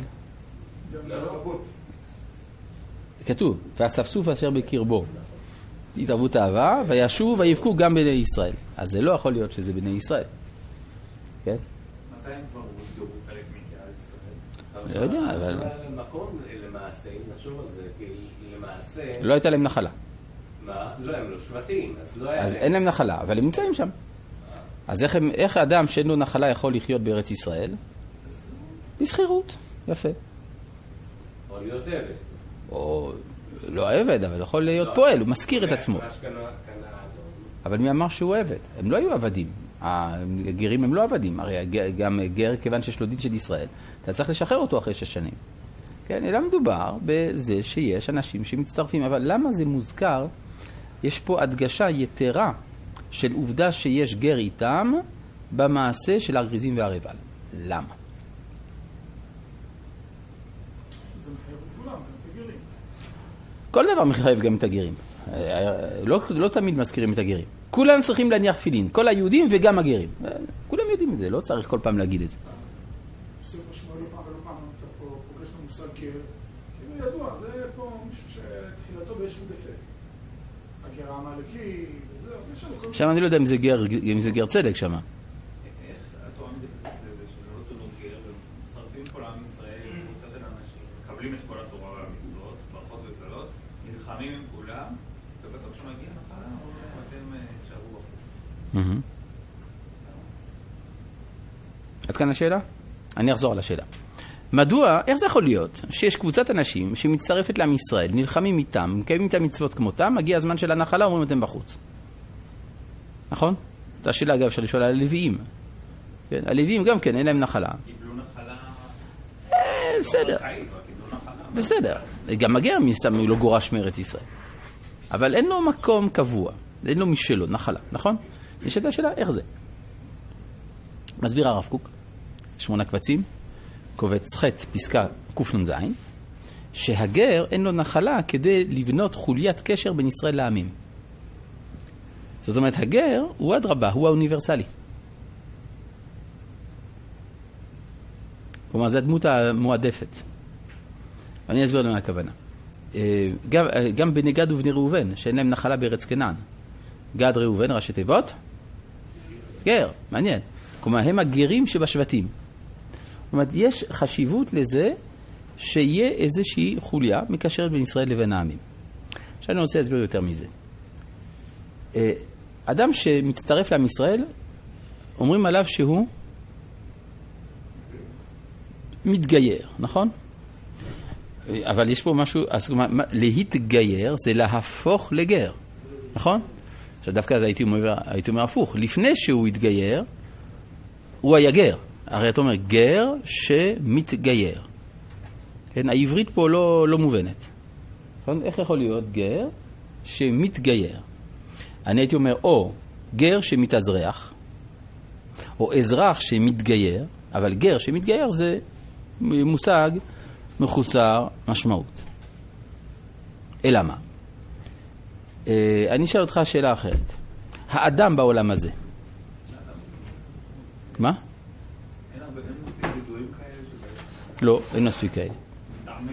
כתוב, והספסוף אשר בקרבו התאהבות האהבה, וישובו ויבכו גם בני ישראל. אז זה לא יכול להיות שזה בני ישראל. כן? מתי הם כבר הוסגרו חלק מקהל ישראל? לא יודע, אבל... מקום למעשה, אם נחשוב על זה, כי למעשה... לא הייתה להם נחלה. מה? לא, הם לא שבטים, אז לא היה... אז אין להם נחלה, אבל הם נמצאים שם. אז איך, הם, איך האדם שאין לו נחלה יכול לחיות בארץ ישראל? בסחירות. יפה. או להיות עבד. או לא עבד, אבל יכול להיות פועל, הוא מזכיר את עצמו. אבל מי אמר שהוא עבד? הם לא היו עבדים. הגרים הם לא עבדים. הרי גם גר, כיוון שיש לו דין של ישראל, אתה צריך לשחרר אותו אחרי שש שנים. כן, אלא מדובר בזה שיש אנשים שמצטרפים. אבל למה זה מוזכר? יש פה הדגשה יתרה של עובדה שיש גר איתם במעשה של הגריזים והרבל. למה? זה מחייב את כולם, גם את הגרים. כל דבר מחייב גם את הגרים. לא, לא תמיד מזכירים את הגרים. כולם צריכים להניח תפילין, כל היהודים וגם הגרים. כולם יודעים את זה, לא צריך כל פעם להגיד את זה. בסוף משמע לא פעם ולא פעם, אתה פה פוגש למושג גר, כאילו ידוע, זה פה מישהו שתחילתו באיזשהו דפק. הגר העמלקי, וזהו, יש לנו כל... שם אני לא יודע אם זה גר, אם זה גר צדק שם. איך התורה מתייחסת לזה שלא תונו גר ומצטרפים פה לעם ישראל, קבוצה של אנשים, מקבלים את כל התורה והמצוות, ברכות וקללות, נלחמים עם כולם, ובסוף שמגיע נחלה, או אתם תשארו בחוץ. עד כאן השאלה? אני אחזור על השאלה. מדוע, איך זה יכול להיות שיש קבוצת אנשים שמצטרפת לעם ישראל, נלחמים איתם, מקיימים את המצוות כמותם, מגיע הזמן של הנחלה, אומרים אתם בחוץ. נכון? זו השאלה אגב של לשאול על הלוויים. כן? הלוויים גם כן, אין להם נחלה. קיבלו נחלה... אה, בסדר. בסדר. גם הגר מסתם הוא לא גורש מארץ ישראל. אבל אין לו מקום קבוע, אין לו משלו, נחלה, נכון? יש את השאלה, איך זה? מסביר הרב קוק, שמונה קבצים, קובץ ח' פסקה קנ"ז, שהגר אין לו נחלה כדי לבנות חוליית קשר בין ישראל לעמים. זאת אומרת, הגר הוא אדרבה, הוא האוניברסלי. כלומר, זו הדמות המועדפת. אני אסביר למה הכוונה. גם, גם בני גד ובני ראובן, שאין להם נחלה בארץ כנען. גד ראובן, ראשי תיבות? גר, מעניין. כלומר, הם הגרים שבשבטים. זאת אומרת, יש חשיבות לזה שיהיה איזושהי חוליה מקשרת בין ישראל לבין העמים. עכשיו אני רוצה להסביר יותר מזה. אדם שמצטרף לעם ישראל, אומרים עליו שהוא מתגייר, נכון? אבל יש פה משהו, להתגייר זה להפוך לגר, נכון? עכשיו דווקא אז הייתי אומר, הייתי אומר הפוך, לפני שהוא התגייר, הוא היה גר. הרי אתה אומר, גר שמתגייר. כן, העברית פה לא, לא מובנת. נכון? איך יכול להיות גר שמתגייר? אני הייתי אומר, או גר שמתאזרח, או אזרח שמתגייר, אבל גר שמתגייר זה מושג מחוסר משמעות. אלא מה? אני אשאל אותך שאלה אחרת. האדם בעולם הזה. מה? אין הרבה, אין מספיק ידועים כאלה שבאמת... לא, אין מספיק כאלה. מתעמם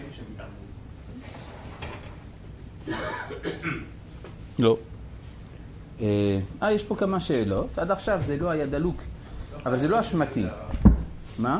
שמתעמם. לא. אה, יש פה כמה שאלות. עד עכשיו זה לא היה דלוק. אבל זה לא אשמתי. מה?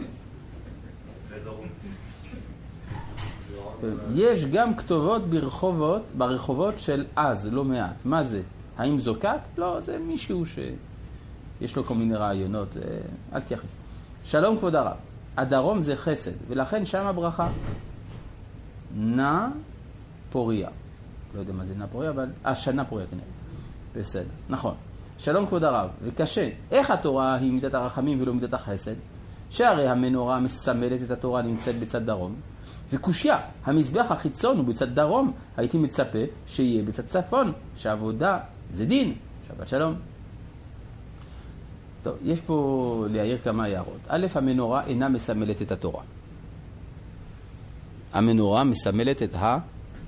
יש גם כתובות ברחובות, ברחובות של אז, לא מעט. מה זה? האם זו כת? לא, זה מישהו שיש לו כל מיני רעיונות. זה... אל תייחס. שלום כבוד הרב. הדרום זה חסד, ולכן שם הברכה. נא פוריה. לא יודע מה זה נא פוריה, אבל... אה, שנה פוריה כנראה. בסדר, נכון. שלום כבוד הרב. וקשה. איך התורה היא מידת הרחמים ולא מידת החסד? שהרי המנורה מסמלת את התורה נמצאת בצד דרום. וקושיה, המזבח החיצון הוא בצד דרום, הייתי מצפה שיהיה בצד צפון, שעבודה זה דין. שבת שלום. טוב, יש פה להעיר כמה הערות. א', המנורה אינה מסמלת את התורה. המנורה מסמלת את ה... כהונה.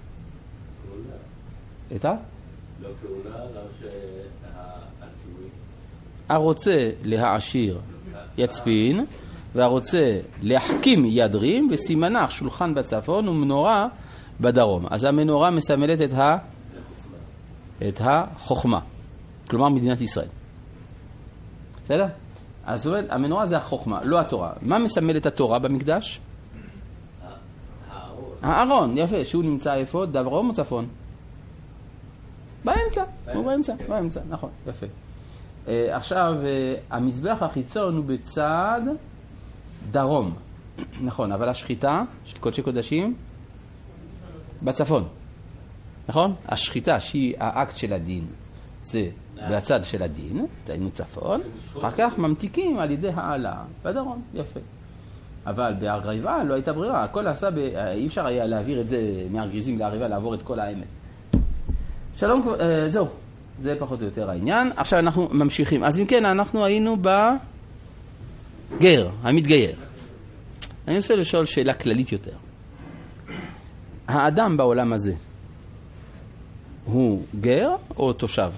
את ה? לא כהונה, לא שהציווי. הרוצה להעשיר יצפין, והרוצה להחכים ידרים, וסימנך שולחן בצפון ומנורה בדרום. אז המנורה מסמלת את ה... את החוכמה. כלומר מדינת ישראל. בסדר? אז זאת אומרת, המנורה זה החוכמה, לא התורה. מה מסמל את התורה במקדש? הארון. הארון, יפה. שהוא נמצא איפה? דרום או צפון? באמצע. הוא באמצע, באמצע, נכון, יפה. עכשיו, המזבח החיצון הוא בצד דרום. נכון, אבל השחיטה של קודשי קודשים בצפון. נכון? השחיטה שהיא האקט של הדין. זה בצד של הדין, תהיינו צפון, אחר כך ממתיקים על ידי העלה בדרום, יפה. אבל בהר גריבה לא הייתה ברירה, הכל עשה, ב... אי אפשר היה להעביר את זה מהר גריזים להר גריבה, לעבור את כל האמת. שלום, אה, זהו, זה פחות או יותר העניין. עכשיו אנחנו ממשיכים. אז אם כן, אנחנו היינו בגר, המתגייר. אני רוצה לשאול שאלה כללית יותר. האדם בעולם הזה הוא גר או תושב?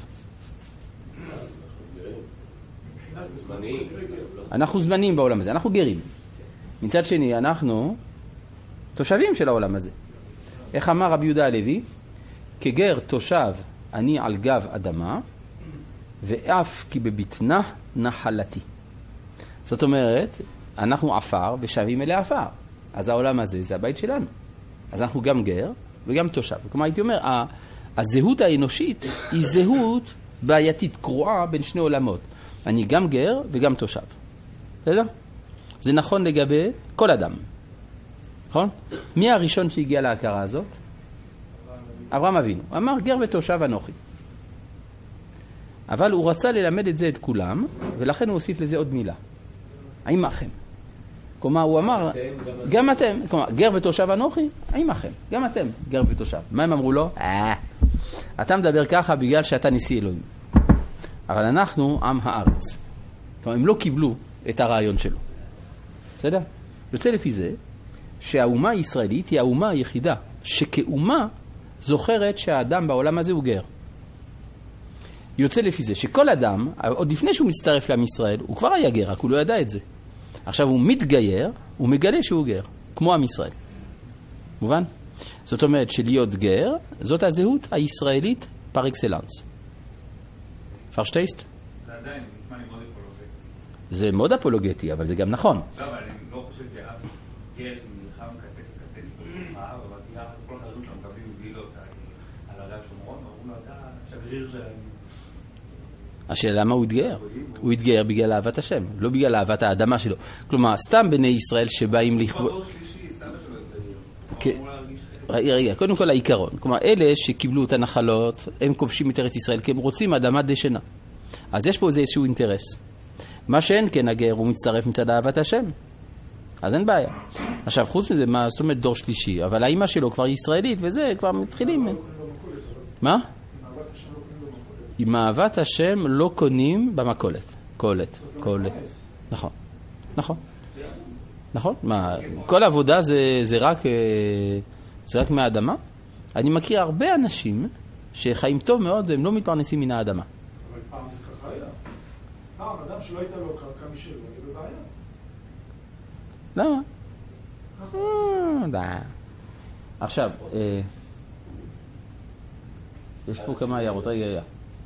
אנחנו זמנים בעולם הזה, אנחנו גרים. מצד שני, אנחנו תושבים של העולם הזה. איך אמר רבי יהודה הלוי? כגר תושב אני על גב אדמה, ואף כי בבטנה נחלתי. זאת אומרת, אנחנו עפר ושבים אלי עפר. אז העולם הזה זה הבית שלנו. אז אנחנו גם גר וגם תושב. כלומר, הייתי אומר, הזהות האנושית היא זהות בעייתית, קרועה בין שני עולמות. אני גם גר וגם תושב. בסדר? זה נכון לגבי כל אדם. נכון? מי הראשון שהגיע להכרה הזאת? אברהם אבינו. הוא אמר גר ותושב אנוכי. אבל הוא רצה ללמד את זה את כולם, ולכן הוא הוסיף לזה עוד מילה. עמכם. כלומר, הוא אמר, גם אתם, כלומר, גר ותושב אנוכי, עמכם. גם אתם, גר ותושב. מה הם אמרו לו? אה, אתה מדבר ככה בגלל שאתה נשיא אלוהים. אבל אנחנו עם הארץ. כלומר, הם לא קיבלו את הרעיון שלו. בסדר? יוצא לפי זה שהאומה הישראלית היא האומה היחידה שכאומה זוכרת שהאדם בעולם הזה הוא גר. יוצא לפי זה שכל אדם, עוד לפני שהוא מצטרף לעם ישראל, הוא כבר היה גר, רק הוא לא ידע את זה. עכשיו הוא מתגייר, הוא מגלה שהוא גר, כמו עם ישראל. מובן? זאת אומרת שלהיות גר, זאת הזהות הישראלית פר אקסלנס. פרשטייסט? זה עדיין, נשמע לי מאוד אפולוגטי. זה מאוד אפולוגטי, אבל זה גם נכון. לא, אבל אני לא חושב שאף גר שנלחם כתף כתף בתוכה, אבל תהיה כל החרדים שלנו מקבלים וילות על הרי השומרון, ואומרים לו, אתה שגריר שלהם. השאלה למה הוא התגייר? הוא התגייר בגלל אהבת השם, לא בגלל אהבת האדמה שלו. כלומר, סתם בני ישראל שבאים לכבוד... דור שלישי, סבא שלו התגייר. כן. רגע, רגע, קודם כל העיקרון. כלומר, אלה שקיבלו את הנחלות, הם כובשים את ארץ ישראל, כי הם רוצים אדמה דשנה. אז יש פה איזשהו אינטרס. מה שאין כן הגר, הוא מצטרף מצד אהבת השם. אז אין בעיה. עכשיו, חוץ מזה, מה, זאת אומרת דור שלישי, אבל האמא שלו כבר ישראלית, וזה, כבר מתחילים. מה? עם אהבת השם לא קונים במכולת. קולת, קולת. נכון, נכון. נכון? מה, כל העבודה זה, זה רק... זה רק מהאדמה. אני מכיר הרבה אנשים שחיים טוב מאוד והם לא מתפרנסים מן האדמה. אבל פעם זה ככה היה. פעם אדם שלא הייתה לו קרקע משלו, היה בבעיה. למה? עכשיו, יש פה כמה הערות, רגע, רגע.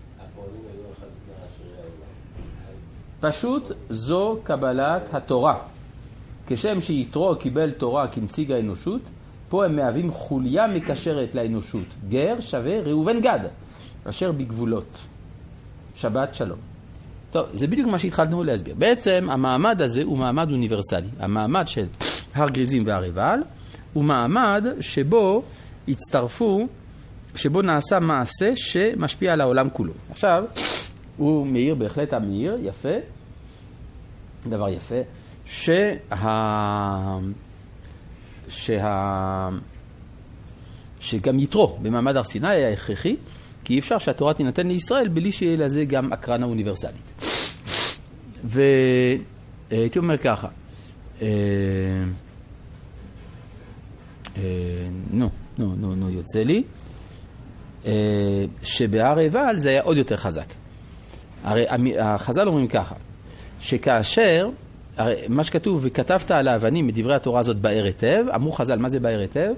פשוט זו קבלת התורה. כשם שיתרו קיבל תורה כנציג האנושות, פה הם מהווים חוליה מקשרת לאנושות. גר שווה ראובן גד, אשר בגבולות. שבת שלום. טוב, זה בדיוק מה שהתחלנו להסביר. בעצם המעמד הזה הוא מעמד אוניברסלי. המעמד של הר גריזים והר עיבל הוא מעמד שבו הצטרפו, שבו נעשה מעשה שמשפיע על העולם כולו. עכשיו, הוא מאיר, בהחלט המאיר, יפה, דבר יפה, שה... שה... שגם יתרו במעמד הר סיני היה הכרחי, כי אי אפשר שהתורה תינתן לישראל בלי שיהיה לזה גם הקרנה אוניברסלית. והייתי אומר ככה, נו, נו, נו, נו, יוצא לי, שבהר עיבל זה היה עוד יותר חזק. הרי החז"ל אומרים ככה, שכאשר, הרי מה שכתוב, וכתבת על האבנים מדברי התורה הזאת באר היטב, אמרו חז"ל, מה זה באר היטב?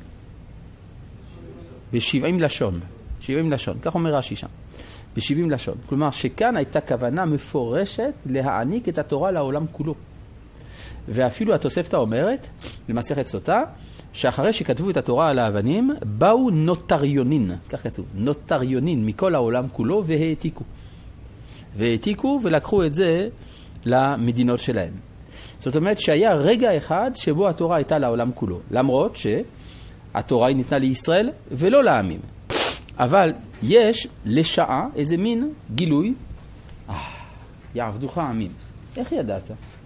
בשבעים לשון. שבעים לשון, כך אומר רש"י שם. בשבעים לשון. כלומר, שכאן הייתה כוונה מפורשת להעניק את התורה לעולם כולו. ואפילו התוספתא אומרת, למסכת סוטה, שאחרי שכתבו את התורה על האבנים, באו נוטריונין, כך כתוב, נוטריונין מכל העולם כולו והעתיקו. והעתיקו ולקחו את זה למדינות שלהם. זאת אומרת שהיה רגע אחד שבו התורה הייתה לעולם כולו, למרות שהתורה היא ניתנה לישראל ולא לעמים. אבל יש לשעה איזה מין גילוי, אה, יעבדוך עמים. איך ידעת?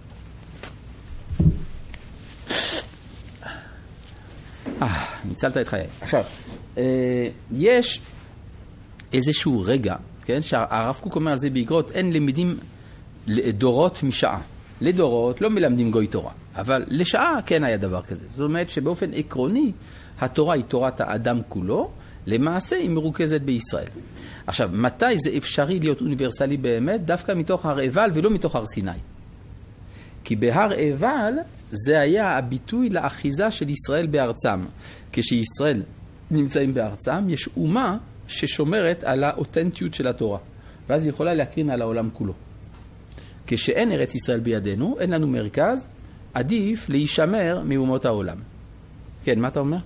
אה, ניצלת את חיי. עכשיו, אה, יש איזשהו רגע, כן, שהרב קוק אומר על זה באגרות, אין למדים דורות משעה. לדורות לא מלמדים גוי תורה, אבל לשעה כן היה דבר כזה. זאת אומרת שבאופן עקרוני, התורה היא תורת האדם כולו, למעשה היא מרוכזת בישראל. עכשיו, מתי זה אפשרי להיות אוניברסלי באמת? דווקא מתוך הר עיבל ולא מתוך הר סיני. כי בהר עיבל זה היה הביטוי לאחיזה של ישראל בארצם. כשישראל נמצאים בארצם, יש אומה ששומרת על האותנטיות של התורה. ואז היא יכולה להקרין על העולם כולו. כשאין ארץ ישראל בידינו, אין לנו מרכז, עדיף להישמר מאומות העולם. כן, מה אתה אומר?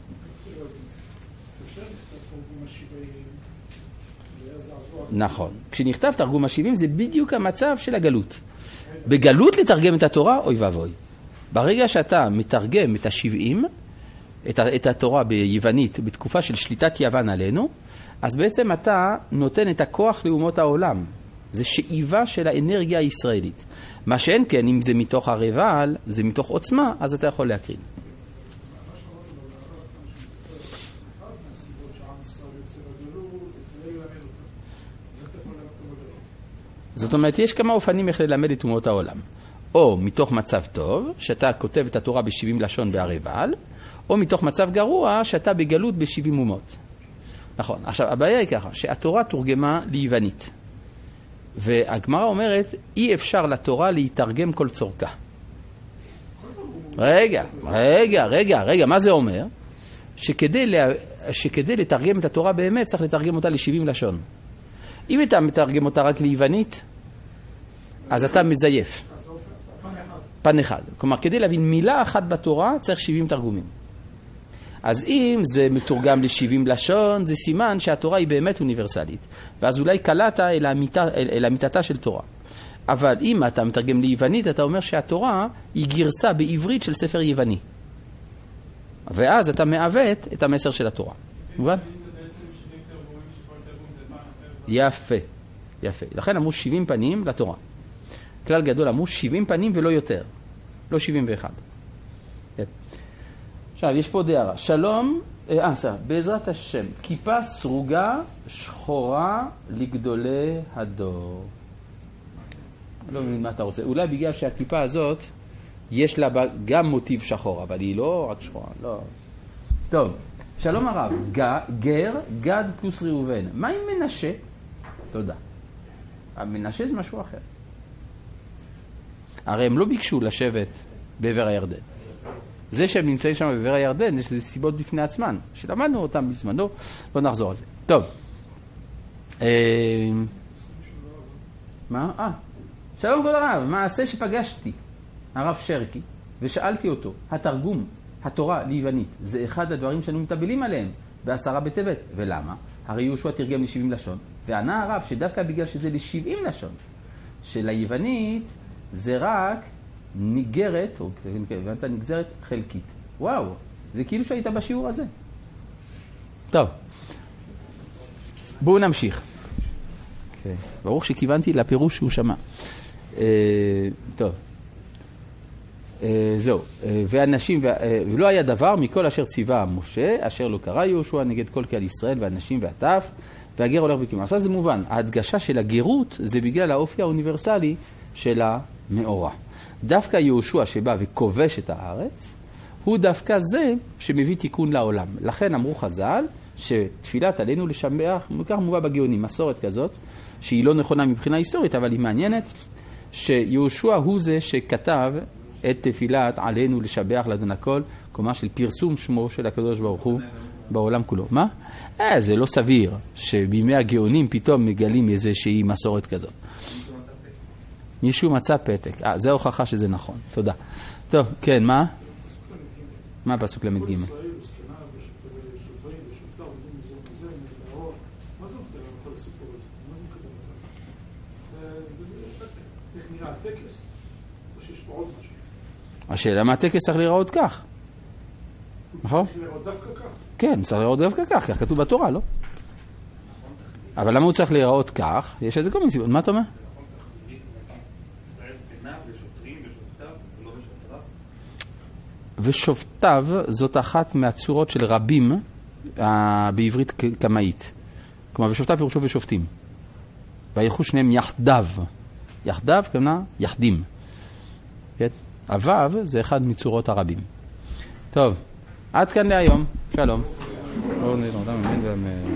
נכון. כשנכתב תרגום השבעים זה בדיוק המצב של הגלות. בגלות לתרגם את התורה, אוי ואבוי. ברגע שאתה מתרגם את השבעים, את, את התורה ביוונית, בתקופה של שליטת יוון עלינו, אז בעצם אתה נותן את הכוח לאומות העולם. זה שאיבה של האנרגיה הישראלית. מה שאין כן, אם זה מתוך הר עיבל, זה מתוך עוצמה, אז אתה יכול להקרין. זאת אומרת, יש כמה אופנים איך ללמד את אומות העולם. או מתוך מצב טוב, שאתה כותב את התורה ב-שבעים לשון בהר עיבל, או מתוך מצב גרוע, שאתה בגלות ב-שבעים אומות. נכון. עכשיו, הבעיה היא ככה, שהתורה תורגמה ליוונית. והגמרא אומרת, אי אפשר לתורה להתרגם כל צורכה. רגע, רגע, רגע, רגע, מה זה אומר? שכדי, לה... שכדי לתרגם את התורה באמת, צריך לתרגם אותה ל-שבעים לשון. אם אתה מתרגם אותה רק ליוונית, אז אתה מזייף. פן אחד. כלומר, כדי להבין מילה אחת בתורה, צריך שבעים תרגומים. אז אם זה מתורגם ל-שבעים לשון, זה סימן שהתורה היא באמת אוניברסלית. ואז אולי קלעת אל, המיטה, אל, אל המיטתה של תורה. אבל אם אתה מתרגם ליוונית, אתה אומר שהתורה היא גרסה בעברית של ספר יווני. ואז אתה מעוות את המסר של התורה. מובן? יפה, יפה. לכן אמרו שבעים פנים לתורה. כלל גדול אמרו שבעים פנים ולא יותר. לא שבעים ואחת. כן. עכשיו, יש פה עוד הערה. שלום, אה, סע, בעזרת השם, כיפה סרוגה שחורה לגדולי הדור. לא מבין מה אתה רוצה. אולי בגלל שהכיפה הזאת, יש לה גם מוטיב שחור, אבל היא לא רק שחורה. לא. טוב, שלום הרב, גר, גד פלוס ראובן. מה עם מנשה? תודה. המנשה זה משהו אחר. הרי הם לא ביקשו לשבת בעבר הירדן. זה שהם נמצאים שם בעבר הירדן, יש לזה סיבות בפני עצמן, שלמדנו אותם בזמנו, לא נחזור על זה. טוב. מה? אה, שלום כבוד הרב, מעשה שפגשתי הרב שרקי ושאלתי אותו, התרגום, התורה ליוונית, זה אחד הדברים שאנו מטבלים עליהם בעשרה בטבת. ולמה? הרי יהושע תרגם ל-שבעים לשון, וענה הרב שדווקא בגלל שזה ל-שבעים לשון, שליוונית זה רק ניגרת, או הבנת נגזרת חלקית. וואו, זה כאילו שהיית בשיעור הזה. טוב, בואו נמשיך. Okay. ברוך שכיוונתי לפירוש שהוא שמע. Uh, טוב. Uh, זהו. Uh, ואנשים, ו... uh, ולא היה דבר מכל אשר ציווה משה, אשר לא קרא יהושע נגד כל קהל ישראל, והנשים והטף, והגר הולך בקימה. עכשיו זה מובן. ההדגשה של הגרות זה בגלל האופי האוניברסלי של המאורע. דווקא יהושע שבא וכובש את הארץ, הוא דווקא זה שמביא תיקון לעולם. לכן אמרו חז"ל, שתפילת עלינו לשבח, כך מובא בגאונים, מסורת כזאת, שהיא לא נכונה מבחינה היסטורית, אבל היא מעניינת, שיהושע הוא זה שכתב את תפילת עלינו לשבח לאדון הכל, כלומר של פרסום שמו של הקדוש ברוך הוא בעולם כולו. מה? אה, זה לא סביר שבימי הגאונים פתאום מגלים איזושהי מסורת כזאת. מישהו מצא פתק. אה, זה ההוכחה שזה נכון. תודה. טוב, כן, מה? מה הפסוק למד ג'? השאלה מה הטקס צריך להיראות כך? נכון? צריך להיראות דווקא כך. כן, צריך להיראות דווקא כך, כך כתוב בתורה, לא? אבל למה הוא צריך להיראות כך? יש איזה כל מיני סיבות. מה אתה אומר? ושופטיו זאת אחת מהצורות של רבים בעברית קמאית. כלומר, ושופטיו פירושו ושופטים. והייחוד שניהם יחדיו. יחדיו, כמובן, יחדים. כן? הוו זה אחד מצורות הרבים. טוב, עד כאן להיום. שלום.